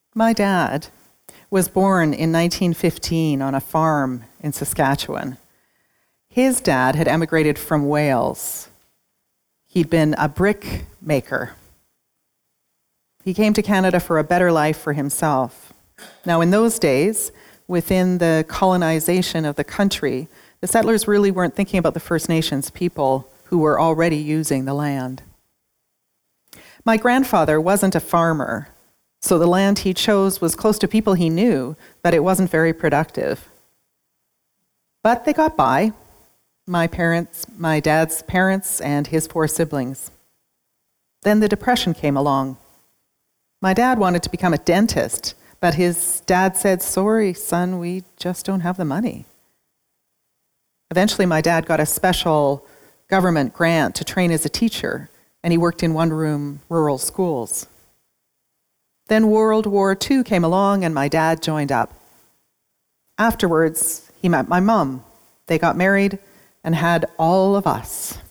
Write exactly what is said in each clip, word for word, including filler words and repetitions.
My dad was born in nineteen fifteen on a farm in Saskatchewan. His dad had emigrated from Wales. He'd been a brick maker. He came to Canada for a better life for himself. Now, in those days, within the colonization of the country, the settlers really weren't thinking about the First Nations people who were already using the land. My grandfather wasn't a farmer, so the land he chose was close to people he knew, but it wasn't very productive. But they got by, my parents, my dad's parents, and his four siblings. Then the Depression came along. My dad wanted to become a dentist, but his dad said, "Sorry, son, we just don't have the money." Eventually, my dad got a special government grant to train as a teacher, and he worked in one-room rural schools. Then World War Two came along, and my dad joined up. Afterwards, he met my mom. They got married and had all of us.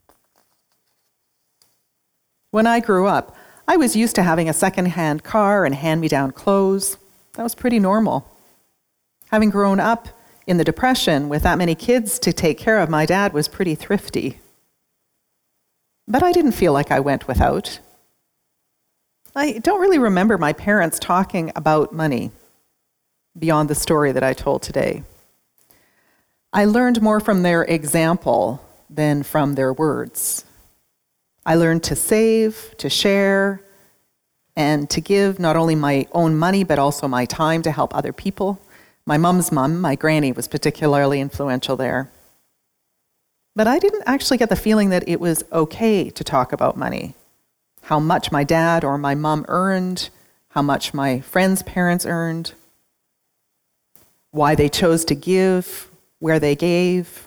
When I grew up, I was used to having a second-hand car and hand-me-down clothes. That was pretty normal. Having grown up in the Depression with that many kids to take care of, my dad was pretty thrifty. But I didn't feel like I went without. I don't really remember my parents talking about money beyond the story that I told today. I learned more from their example than from their words. I learned to save, to share, and to give not only my own money, but also my time to help other people. My mom's mom, my granny, was particularly influential there. But I didn't actually get the feeling that it was okay to talk about money. How much my dad or my mom earned, how much my friends' parents earned, why they chose to give, where they gave.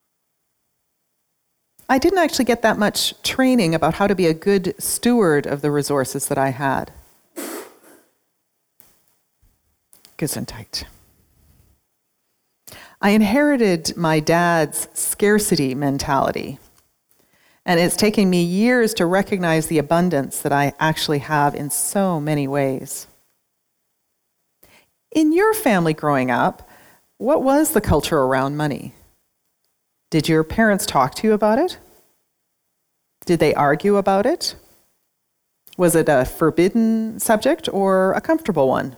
I didn't actually get that much training about how to be a good steward of the resources that I had. Gesundheit. I inherited my dad's scarcity mentality, and it's taken me years to recognize the abundance that I actually have in so many ways. In your family growing up, what was the culture around money? Did your parents talk to you about it? Did they argue about it? Was it a forbidden subject or a comfortable one?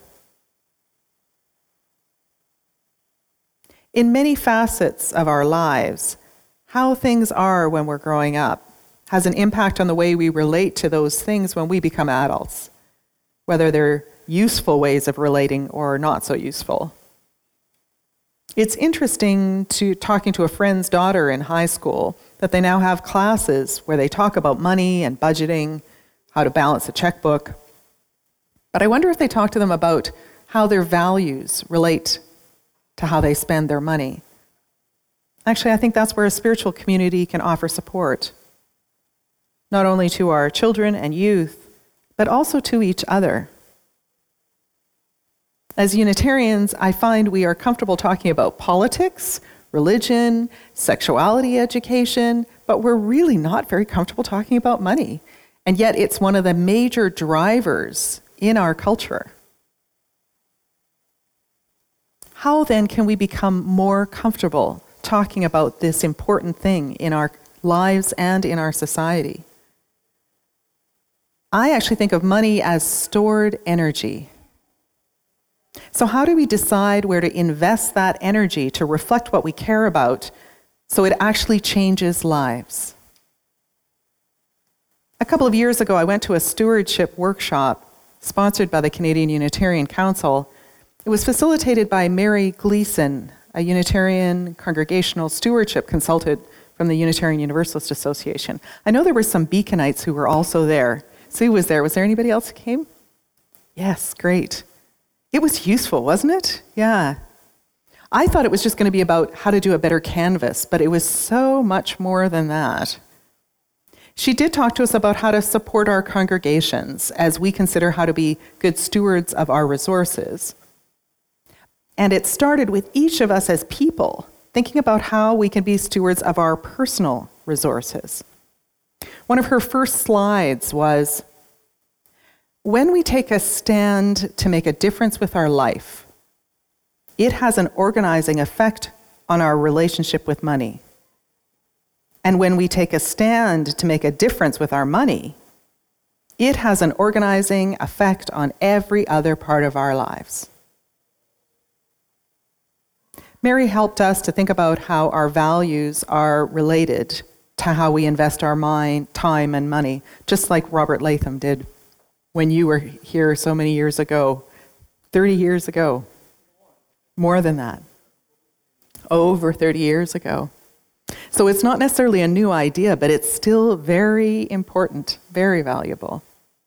In many facets of our lives, how things are when we're growing up has an impact on the way we relate to those things when we become adults, whether they're useful ways of relating or not so useful. It's interesting to talking to a friend's daughter in high school that they now have classes where they talk about money and budgeting, how to balance a checkbook. But I wonder if they talk to them about how their values relate to how they spend their money. Actually, I think that's where a spiritual community can offer support, not only to our children and youth, but also to each other. As Unitarians, I find we are comfortable talking about politics, religion, sexuality education, but we're really not very comfortable talking about money. And yet it's one of the major drivers in our culture. How then can we become more comfortable talking about this important thing in our lives and in our society? I actually think of money as stored energy. So how do we decide where to invest that energy to reflect what we care about so it actually changes lives? A couple of years ago, I went to a stewardship workshop sponsored by the Canadian Unitarian Council. It was facilitated by Mary Gleason, a Unitarian congregational stewardship consultant from the Unitarian Universalist Association. I know there were some Beaconites who were also there. Sue was there. Was there anybody else who came? Yes, great. It was useful, wasn't it? Yeah. I thought it was just going to be about how to do a better canvas, but it was so much more than that. She did talk to us about how to support our congregations as we consider how to be good stewards of our resources. And it started with each of us as people, thinking about how we can be stewards of our personal resources. One of her first slides was, When we take a stand to make a difference with our life, it has an organizing effect on our relationship with money. And when we take a stand to make a difference with our money, it has an organizing effect on every other part of our lives. Mary helped us to think about how our values are related to how we invest our mind, time, and money, just like Robert Latham did when you were here so many years ago, thirty years ago, more than that, over thirty years ago. So it's not necessarily a new idea, but it's still very important, very valuable.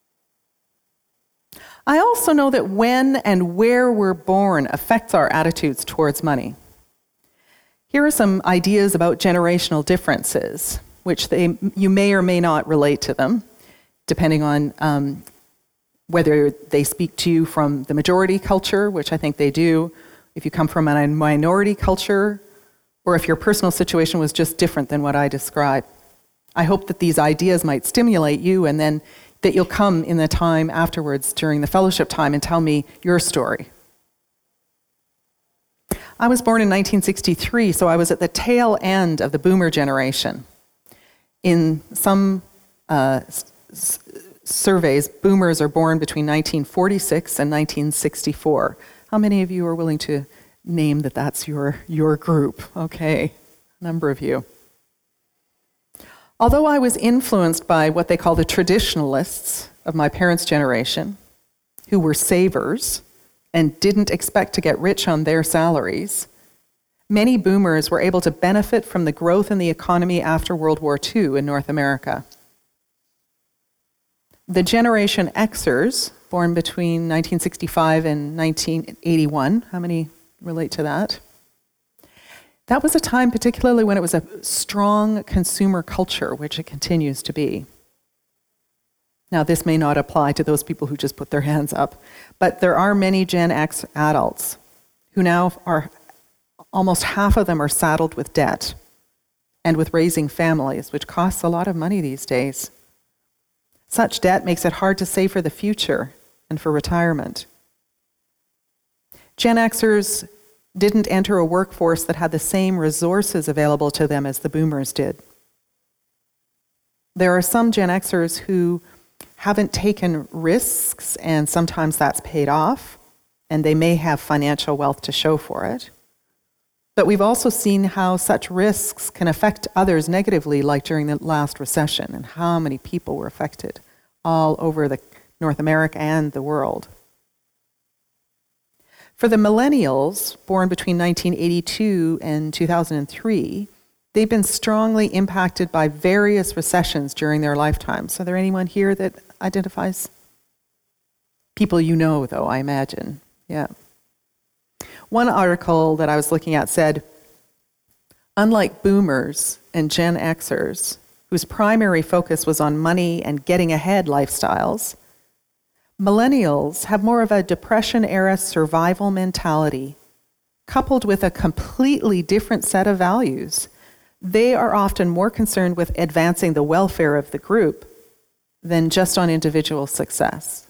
I also know that when and where we're born affects our attitudes towards money. Here are some ideas about generational differences, which they, you may or may not relate to them, depending on um, whether they speak to you from the majority culture, which I think they do, if you come from a minority culture, or if your personal situation was just different than what I described. I hope that these ideas might stimulate you, and then that you'll come in the time afterwards during the fellowship time and tell me your story. I was born in nineteen sixty-three, so I was at the tail end of the boomer generation. In some uh, s- surveys, boomers are born between nineteen forty-six and nineteen sixty-four. How many of you are willing to name that that's your, your group? Okay, a number of you. Although I was influenced by what they call the traditionalists of my parents' generation, who were savers and didn't expect to get rich on their salaries, many boomers were able to benefit from the growth in the economy after World War Two in North America. The Generation Xers, born between nineteen sixty-five and nineteen eighty-one, how many relate to that? That was a time particularly when it was a strong consumer culture, which it continues to be. Now, this may not apply to those people who just put their hands up, but there are many Gen X adults who now are, almost half of them are saddled with debt and with raising families, which costs a lot of money these days. Such debt makes it hard to save for the future and for retirement. Gen Xers didn't enter a workforce that had the same resources available to them as the boomers did. There are some Gen Xers who haven't taken risks, and sometimes that's paid off, and they may have financial wealth to show for it. But we've also seen how such risks can affect others negatively, like during the last recession, and how many people were affected all over the North America and the world. For the millennials, born between nineteen eighty-two and two thousand three, they've been strongly impacted by various recessions during their lifetimes. Are there anyone here that identifies? People you know, though, I imagine. Yeah. One article that I was looking at said, unlike boomers and Gen Xers, whose primary focus was on money and getting ahead lifestyles, millennials have more of a Depression-era survival mentality, coupled with a completely different set of values. They are often more concerned with advancing the welfare of the group than just on individual success.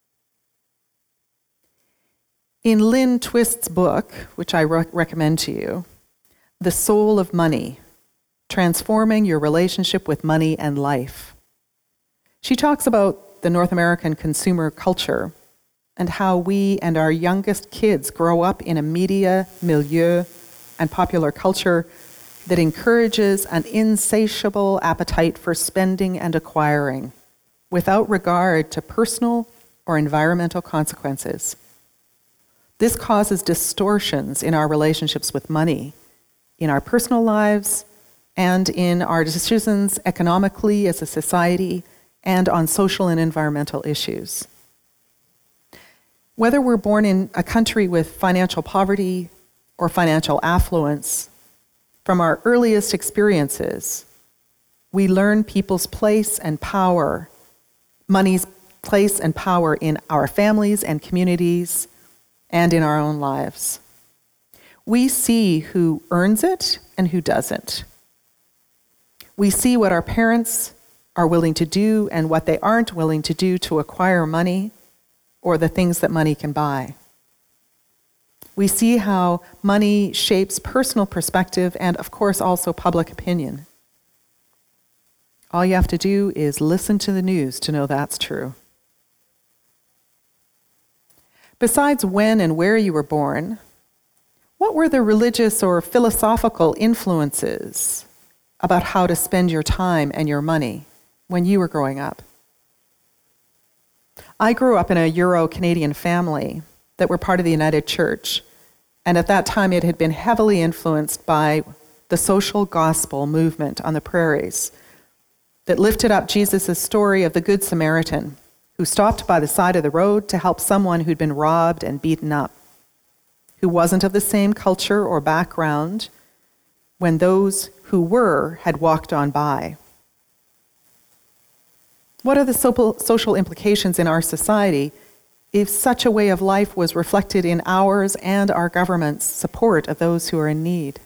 In Lynn Twist's book, which I re- recommend to you, The Soul of Money, Transforming Your Relationship with Money and Life, she talks about the North American consumer culture and how we and our youngest kids grow up in a media milieu and popular culture that encourages an insatiable appetite for spending and acquiring without regard to personal or environmental consequences. This causes distortions in our relationships with money, in our personal lives, and in our decisions economically as a society, and on social and environmental issues. Whether we're born in a country with financial poverty or financial affluence, from our earliest experiences, we learn people's place and power, money's place and power in our families and communities, and in our own lives. We see who earns it and who doesn't. We see what our parents are willing to do and what they aren't willing to do to acquire money. or the things that money can buy. We see how money shapes personal perspective and, of course, also public opinion. All you have to do is listen to the news to know that's true. Besides when and where you were born, what were the religious or philosophical influences about how to spend your time and your money when you were growing up? I grew up in a Euro-Canadian family that were part of the United Church, and at that time it had been heavily influenced by the social gospel movement on the prairies that lifted up Jesus' story of the Good Samaritan who stopped by the side of the road to help someone who'd been robbed and beaten up, who wasn't of the same culture or background when those who were had walked on by. What are the social implications in our society if such a way of life was reflected in ours and our government's support of those who are in need?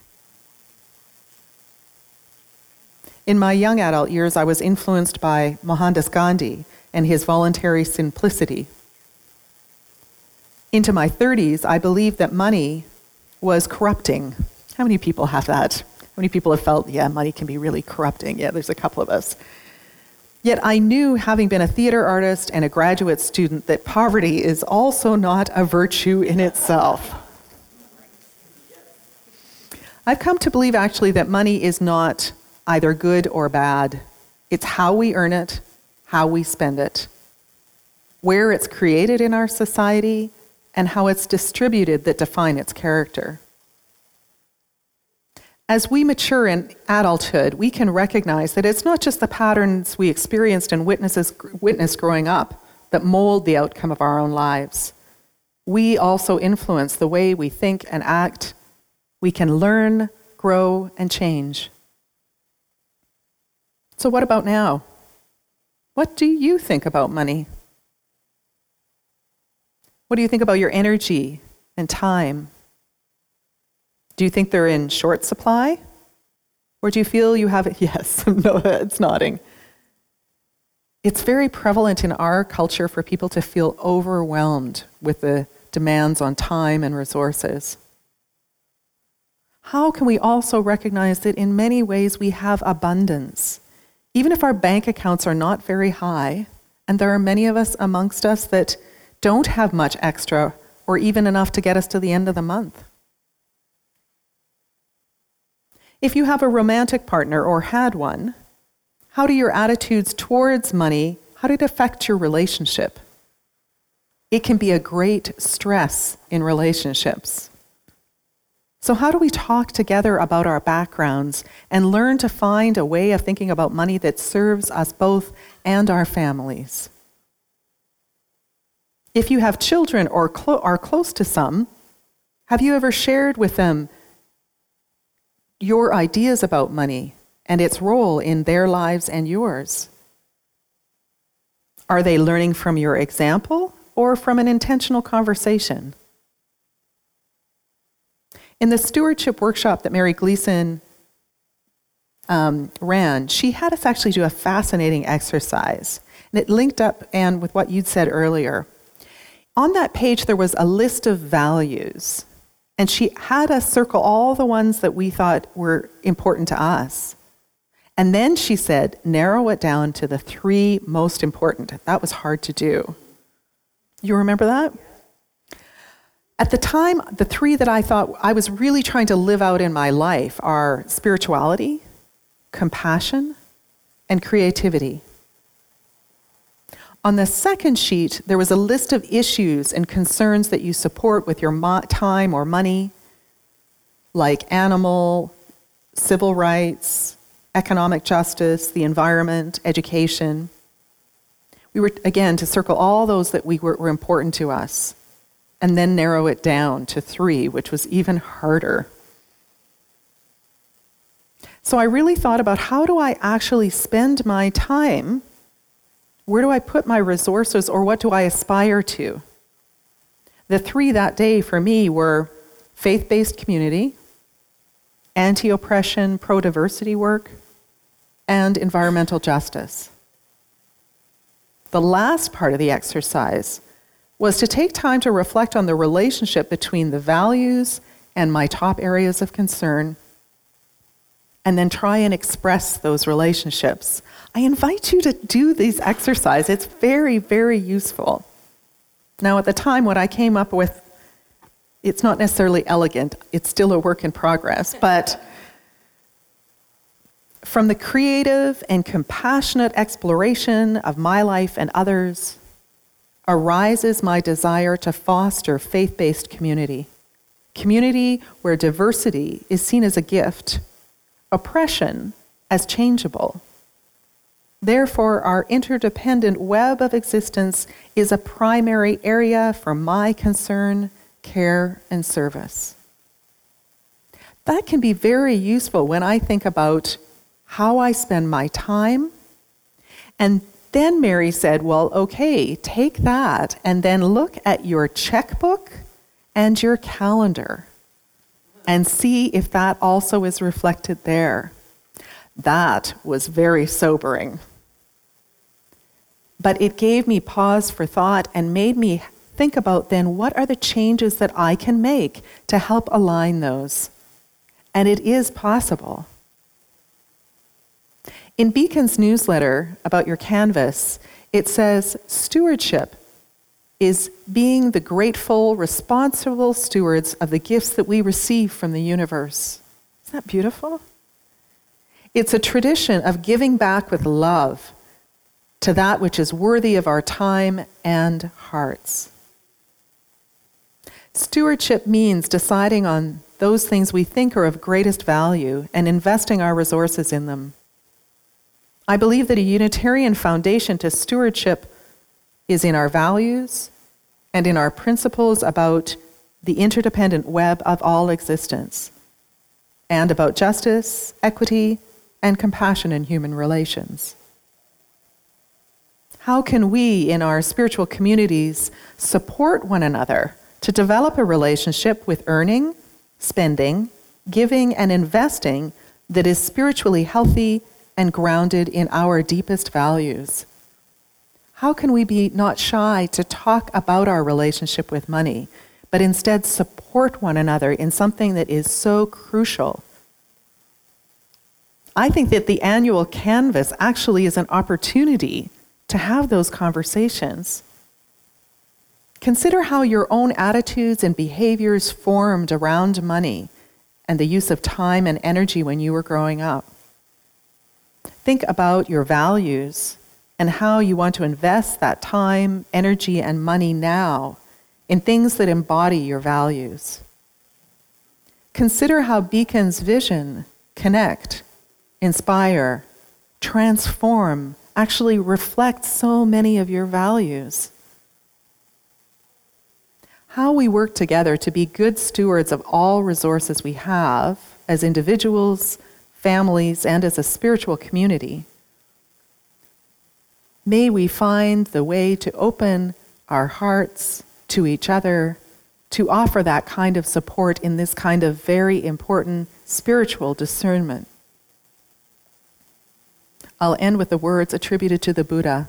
In my young adult years, I was influenced by Mohandas Gandhi and his voluntary simplicity. Into my thirties, I believed that money was corrupting. How many people have that? How many people have felt, yeah, money can be really corrupting? Yeah, there's a couple of us. Yet I knew, having been a theater artist and a graduate student, that poverty is also not a virtue in itself. I've come to believe, actually, that money is not either good or bad. It's how we earn it, how we spend it, where it's created in our society, and how it's distributed that define its character. As we mature in adulthood, we can recognize that it's not just the patterns we experienced and witnesses, witnessed growing up that mold the outcome of our own lives. We also influence the way we think and act. We can learn, grow, and change. So what about now? What do you think about money? What do you think about your energy and time? Do you think they're in short supply? Or do you feel you have it? Yes, no, it's nodding. It's very prevalent in our culture for people to feel overwhelmed with the demands on time and resources. How can we also recognize that in many ways we have abundance? Even if our bank accounts are not very high, and there are many of us amongst us that don't have much extra or even enough to get us to the end of the month. If you have a romantic partner or had one, how do your attitudes towards money, how did it affect your relationship? It can be a great stress in relationships. So how do we talk together about our backgrounds and learn to find a way of thinking about money that serves us both and our families? If you have children or clo- are close to some, have you ever shared with them your ideas about money and its role in their lives and yours? Are they learning from your example or from an intentional conversation? In the stewardship workshop that Mary Gleason um, ran, she had us actually do a fascinating exercise. And it linked up, Anne, with what you'd said earlier. On that page, there was a list of values. And she had us circle all the ones that we thought were important to us. And then she said, narrow it down to the three most important. That was hard to do. You remember that? At the time, the three that I thought I was really trying to live out in my life are spirituality, compassion, and creativity. On the second sheet, there was a list of issues and concerns that you support with your mo- time or money, like animal, civil rights, economic justice, the environment, education. We were, again, to circle all those that we were, were important to us, and then narrow it down to three, which was even harder. So I really thought about, how do I actually spend my time? Where do I put my resources, or what do I aspire to? The three that day for me were faith-based community, anti-oppression, pro-diversity work, and environmental justice. The last part of the exercise was to take time to reflect on the relationship between the values and my top areas of concern, and then try and express those relationships. I invite you to do these exercises. It's very, very useful. Now, at the time, what I came up with, it's not necessarily elegant. It's still a work in progress. But from the creative and compassionate exploration of my life and others arises my desire to foster faith-based community. Community where diversity is seen as a gift, oppression as changeable. Therefore, our interdependent web of existence is a primary area for my concern, care, and service. That can be very useful when I think about how I spend my time. And then Mary said, well, okay, take that and then look at your checkbook and your calendar and see if that also is reflected there. That was very sobering. But it gave me pause for thought and made me think about then what are the changes that I can make to help align those. And it is possible. In Beacon's newsletter about your canvas, it says stewardship is being the grateful, responsible stewards of the gifts that we receive from the universe. Isn't that beautiful? It's a tradition of giving back with love to that which is worthy of our time and hearts. Stewardship means deciding on those things we think are of greatest value and investing our resources in them. I believe that a Unitarian foundation to stewardship is in our values and in our principles about the interdependent web of all existence, and about justice, equity, and compassion in human relations. How can we, in our spiritual communities, support one another to develop a relationship with earning, spending, giving, and investing that is spiritually healthy and grounded in our deepest values? How can we be not shy to talk about our relationship with money, but instead support one another in something that is so crucial? I think that the annual Canvas actually is an opportunity to have those conversations. Consider how your own attitudes and behaviors formed around money and the use of time and energy when you were growing up. Think about your values and how you want to invest that time, energy, and money now in things that embody your values. Consider how Beacon's vision, connect, inspire, transform, actually reflect so many of your values. How we work together to be good stewards of all resources we have as individuals, families, and as a spiritual community. May we find the way to open our hearts to each other, to offer that kind of support in this kind of very important spiritual discernment. I'll end with the words attributed to the Buddha.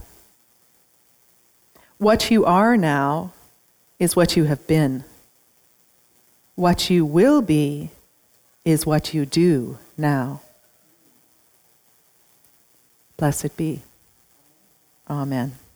What you are now is what you have been. What you will be is what you do now. Blessed be. Amen.